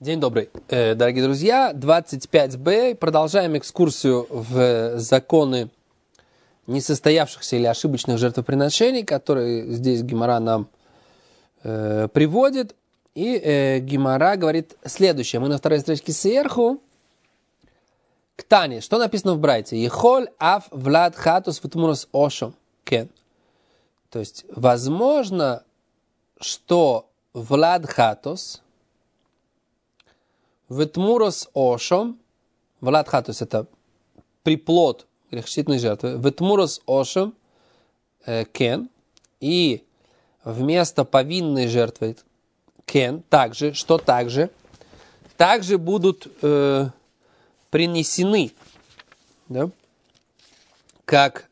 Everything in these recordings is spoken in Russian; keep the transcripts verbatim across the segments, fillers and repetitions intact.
День добрый, дорогие друзья. двадцать пять бэ. Продолжаем экскурсию в законы несостоявшихся или ошибочных жертвоприношений, которые здесь Гемара нам э, приводит. И э, Гемара говорит следующее. Мы на второй строчке сверху. Ктани. Что написано в Брайте? Ехоль аф влад хатус витмурос ошом. Кен. То есть, возможно, что влад хатус Ветмурос ошом, влад хатус это приплод грехочистительной жертвы, ветмурос ошом э, кен, и вместо повинной жертвы кен, также, что также, также будут э, принесены, да, как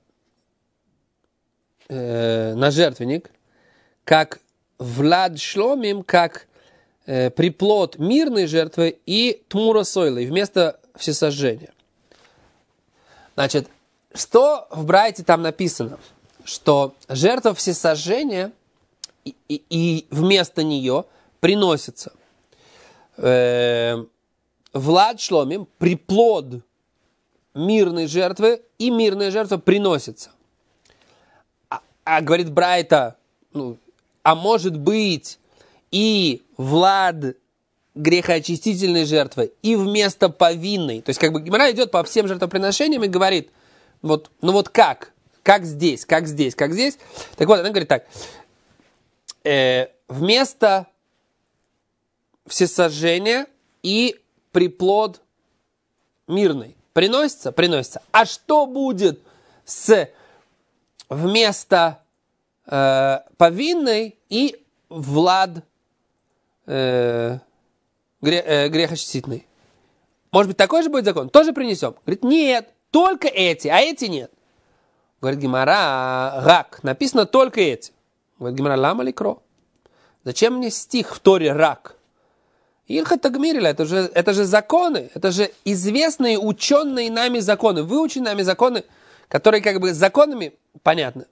э, на жертвенник, как влад шломим, как приплод мирной жертвы и тмура сойлы, вместо всесожжения. Значит, что в Брайте там написано? Что жертва всесожжения и, и, и вместо нее приносится э, влад шломим, приплод мирной жертвы, и мирная жертва приносится. А, а говорит Брайта, ну, а может быть и влад грехоочистительной жертвы, и вместо повинной. То есть, как бы Гемара идет по всем жертвоприношениям и говорит, вот, ну вот как? Как здесь, как здесь, как здесь? Так вот, она говорит так, э, вместо всесожжения и приплод мирный. Приносится? Приносится. А что будет с вместо э, повинной и влад Э, гре, э, грехочистительный? Может быть, такой же будет закон? Тоже принесем? Говорит, нет, только эти, а эти нет. Говорит Гемара, рак, написано только эти. Говорит Гемара, лама ли кро? Зачем мне стих в Торе рак? Илхат Тагмирила, это же, это же законы, это же известные ученые нами законы, выученные нами законы, которые как бы законами понятны.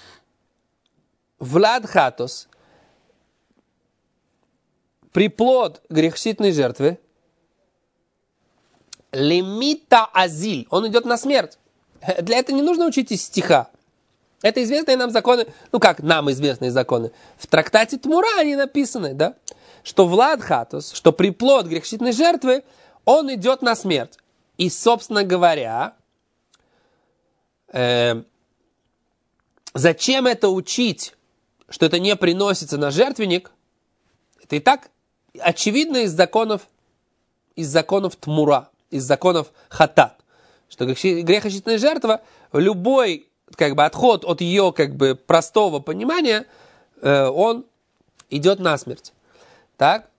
Влад хатос, приплод грехочистительной жертвы, лимита азиль, он идет на смерть. Для этого не нужно учить из стиха. Это известные нам законы, ну как нам известные законы. В трактате Тмура они написаны, да? Что влад хатус, что приплод грехочистительной жертвы, он идет на смерть. И, собственно говоря, э, зачем это учить, что это не приносится на жертвенник? Это и так очевидно из законов, из законов Тмура, из законов Хатат, что грехочистительная жертва, любой как бы отход от ее как бы простого понимания, э, он идет на смерть. Так?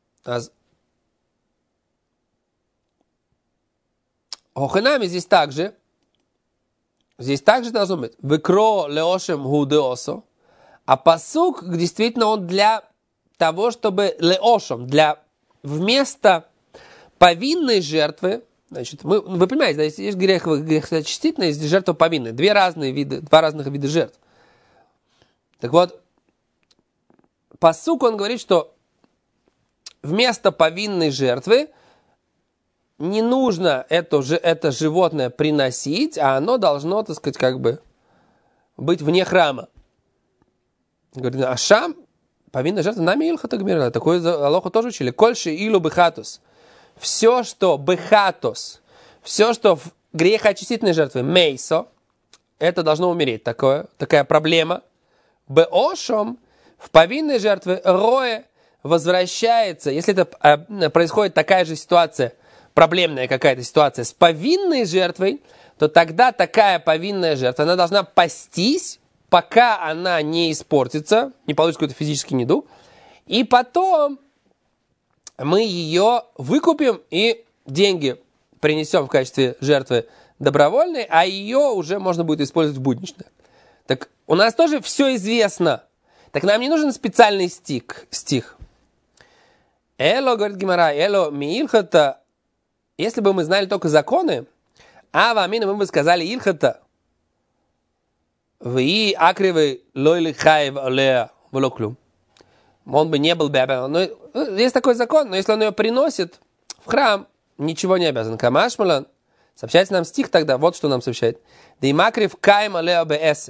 Оханами здесь также, здесь также должно быть векро леошем гудеосо, а пасук действительно он для того, чтобы леошом, для вместо повинной жертвы, значит, мы, вы понимаете, да, есть грех, грехочистительная, есть жертва повинная, две разные виды, два разных вида жертв. Так вот, пасук, он говорит, что вместо повинной жертвы не нужно это, это животное приносить, а оно должно, так сказать, как бы быть вне храма. Говорит, а шам повинная жертва нами илхата гмирла. Такое алоху тоже учили. Кольши илу бехатус. Все, что бехатус, все, что в грехоочистительной жертве мейсо, это должно умереть. Такое, такая проблема. Беошом в повинной жертве рое возвращается. Если это э, происходит такая же ситуация, проблемная какая-то ситуация с повинной жертвой, то тогда такая повинная жертва, она должна пастись, пока она не испортится, не получит какой-то физический недуг, и потом мы ее выкупим и деньги принесем в качестве жертвы добровольной, а ее уже можно будет использовать в будничное. Так у нас тоже все известно. Так нам не нужен специальный стих. стих. Эло, говорит Гемара, эло миилхата, если бы мы знали только законы, а вамина мы бы сказали илхата, вы акривы лойли хаев алея волоклю. Он бы не был бы, но есть такой закон, но если он ее приносит в храм, ничего не обязан. Камашмалан, сообщается нам стих тогда, вот что нам сообщает. Деймакрив кайма леобеэсе,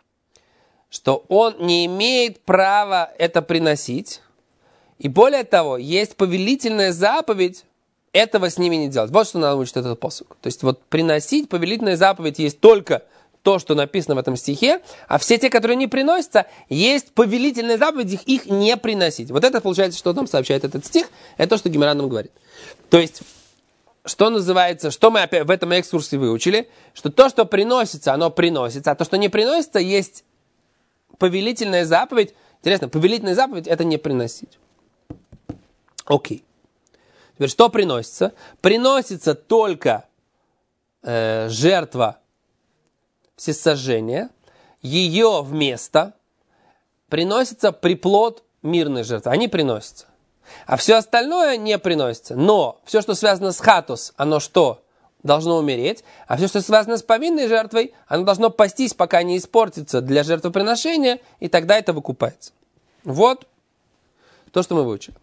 что он не имеет права это приносить. И более того, есть повелительная заповедь этого с ними не делать. Вот что нам учит этот посук. То есть вот приносить повелительная заповедь есть только то, что написано в этом стихе, а все те, которые не приносятся, есть повелительная заповедь их, их не приносить. Вот это получается, что нам сообщает этот стих, это то, что Гемара нам говорит. То есть, что называется, что мы опять в этом экскурсе выучили, что то, что приносится, оно приносится, а то, что не приносится, есть повелительная заповедь. Интересно, повелительная заповедь это не приносить. Окей. Теперь, что приносится? Приносится только э, жертва всесожжения, ее вместо приносится приплод мирной жертвы. Они приносятся. А все остальное не приносится. Но все, что связано с хатус, оно что? Должно умереть. А все, что связано с повинной жертвой, оно должно пастись, пока не испортится для жертвоприношения, и тогда это выкупается. Вот то, что мы выучили.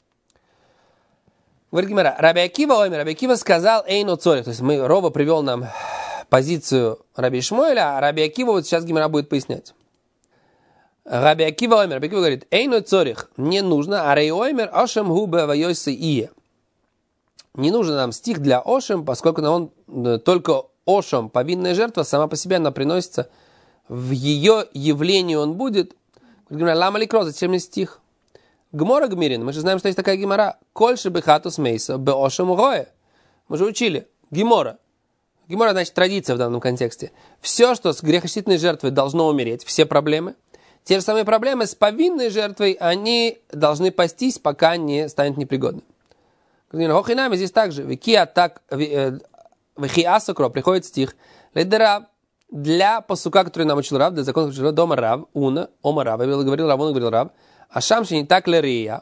Говорит Гемара, Раби Акива омер, Раби Акива сказал эйно цорих. То есть мы, Рова привел нам позицию Раби Шмуэля, а Раби Акива вот сейчас Гемара будет пояснять. Раби Акива омер, Раби Акива говорит, эйно цорих, не нужно, а рей омер ашем губе вайосы ие. Не нужен нам стих для ошем, поскольку он только ошем, повинная жертва, сама по себе она приносится, в ее явлении он будет. Говорит, лама ликро, зачем мне стих? Гмора гмирин, мы же знаем, что есть такая гемора. Кольши бехатус мейса беошем угое. Мы же учили. Гемора. Гемора, значит, традиция в данном контексте. Все, что с грехочистительной жертвой должно умереть, все проблемы. Те же самые проблемы с повинной жертвой, они должны пастись, пока не станет непригодным. Хохинами здесь также. Викия так, вихиасокро, приходит стих. Ледера для пасука, который нам учил Рав, для закона, который учил дома Рав, уна, ома Рав, говорил Рав, он говорил Рав, Ашам не так лерия.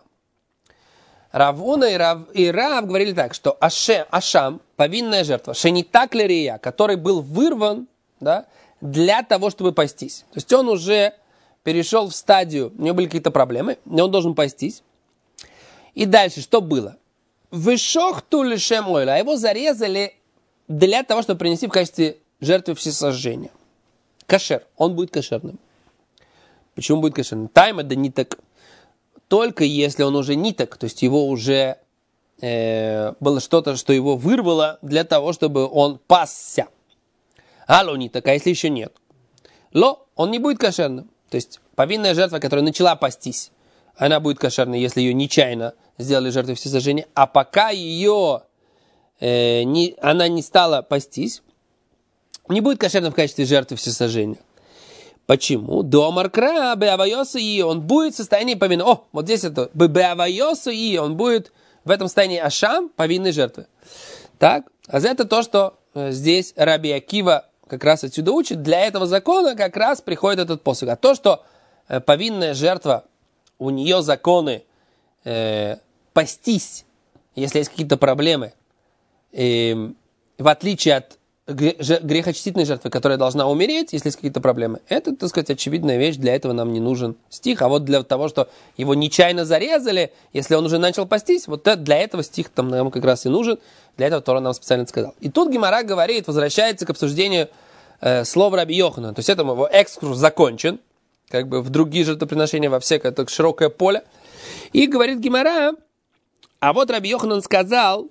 Равуна и Рав, и Рав говорили так, что Аше, Ашам, повинная жертва, не так лерия, который был вырван, да, для того, чтобы пастись. То есть он уже перешел в стадию, у него были какие-то проблемы, но он должен пастись. И дальше, что было? Вышохту лишем ойла, а его зарезали для того, чтобы принести в качестве жертвы всесожжения. Кашер, он будет кошерным. Почему будет кошерным? Тайма да не так. Только если он уже ниток, то есть его уже э, было что-то, что его вырвало для того, чтобы он пасся. Алло, ниток, а если еще нет? Ло, он не будет кошерным. То есть повинная жертва, которая начала пастись, она будет кошерной, если ее нечаянно сделали жертвой всесожжения. А пока ее, э, не, она не стала пастись, не будет кошерным в качестве жертвы всесожжения. Почему? Домар кра беавайоса и он будет в состоянии повинной. О, вот здесь это беавайоса и он будет в этом состоянии ашам повинной жертвы. Так, а это то, что здесь Раби Акива как раз отсюда учит. Для этого закона как раз приходит этот посук. А то, что повинная жертва, у нее законы э, пастись, если есть какие-то проблемы, э, в отличие от грехочистительной жертвы, которая должна умереть, если есть какие-то проблемы. Это, так сказать, очевидная вещь, для этого нам не нужен стих. А вот для того, что его нечаянно зарезали, если он уже начал пастись, вот для этого стих там нам как раз и нужен. Для этого Тора нам специально сказал. И тут Гемара говорит, возвращается к обсуждению э, слов Раби Йохана. То есть этому его экскурс закончен, как бы в другие жертвоприношения, во всякое так широкое поле. И говорит Гемара, а вот Раби Йоханан сказал,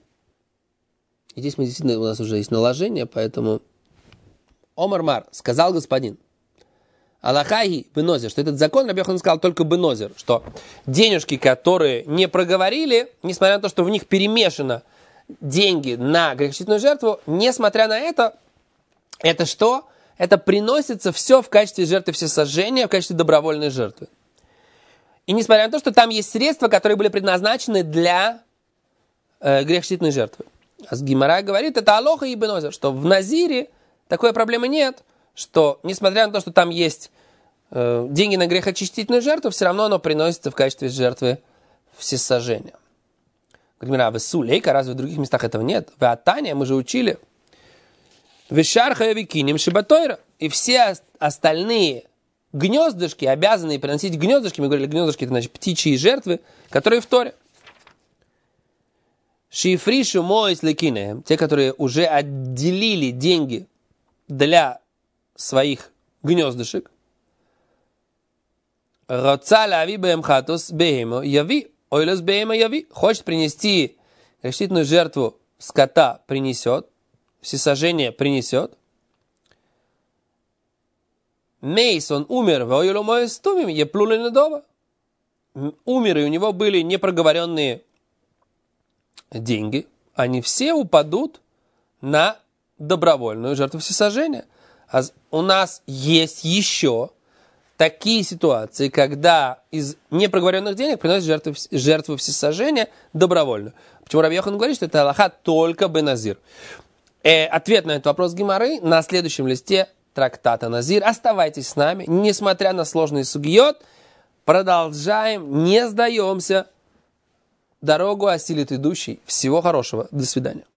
и здесь мы действительно, у нас уже есть наложение, поэтому Омар Мар, сказал господин, Аллахайи бенозер, что этот закон Раби Йоханан сказал только бенозер, что денежки, которые не проговорили, несмотря на то, что в них перемешано деньги на грехочистительную жертву, несмотря на это, это что? Это приносится все в качестве жертвы всесожжения, в качестве добровольной жертвы. И несмотря на то, что там есть средства, которые были предназначены для э, грехочистительной жертвы. А Гемара говорит, это алоха и бенозер, что в Назире такой проблемы нет, что несмотря на то, что там есть э, деньги на грехочистительную жертву, все равно оно приносится в качестве жертвы всесожжения. Гемара, в Сулейка, разве в других местах этого нет? В Атане мы же учили. В Шархаевикинем Шибатойра. И все остальные гнездышки, обязанные приносить гнездышки, мы говорили, гнездышки это значит птичьи жертвы, которые в Торе. Шифришу моис лекинеем, те, которые уже отделили деньги для своих гнездышек. Роцаля ави бэм хатус бэймо яви, ойлас бэймо яви. Хочет принести решительную жертву скота, принесет, всесожжение принесет. Мейс, он умер, войло моис тумим, еплули недова. Умер, и у него были непроговоренные деньги, они все упадут на добровольную жертву всесожжения. А у нас есть еще такие ситуации, когда из непроговоренных денег приносят жертву, жертву всесожжения добровольную. Почему Раби Йохан говорит, что это алаха только беназир? Э, ответ на этот вопрос Гемары на следующем листе трактата Назир. Оставайтесь с нами, несмотря на сложный сугьот, продолжаем, не сдаемся. Дорогу осилит идущий. Всего хорошего. До свидания.